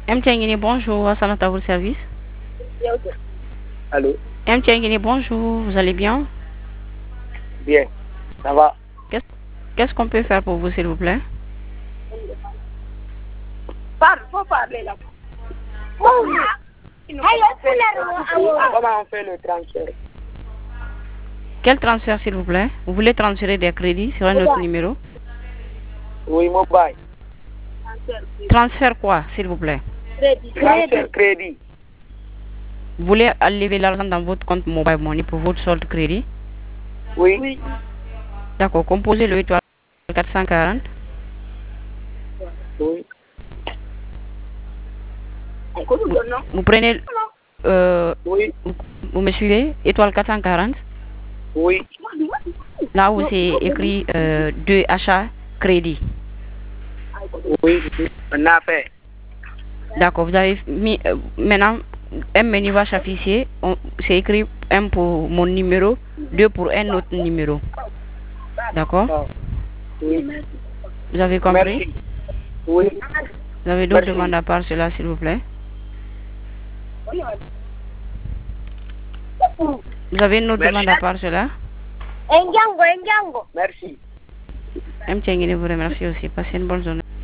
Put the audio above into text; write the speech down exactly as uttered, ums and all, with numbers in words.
M. Tiengini, bonjour, Sanata à votre service. Allô? M. Tiengini, bonjour, vous allez bien? Bien, ça va. Qu'est-ce qu'on peut faire pour vous, s'il vous plaît? Parle, faut parler là. Comment on fait le transfert? Quel transfert, s'il vous plaît? Vous voulez transférer des crédits sur un autre numéro? Oui, mobile. Transfert quoi, s'il vous plaît? Transfert crédit. Vous voulez enlever l'argent dans votre compte mobile money pour votre solde crédit? Oui. Oui. D'accord, composez le étoile quatre cent quarante. Oui. Vous, vous prenez... Euh, oui. Vous, vous me suivez? Étoile quatre cent quarante. Oui. Là où c'est écrit euh, deux achats crédit. Oui, on a fait. D'accord, vous avez mis... Euh, maintenant, un menu va s'afficher. C'est écrit un pour mon numéro, deux pour un autre numéro. D'accord? Oui. Vous avez compris? Merci. Oui. Vous avez d'autres demandes à part cela, s'il vous plaît? Vous avez une autre Merci. demande à part cela? Merci. M. Tiengini vous remercie aussi. Passez une bonne journée.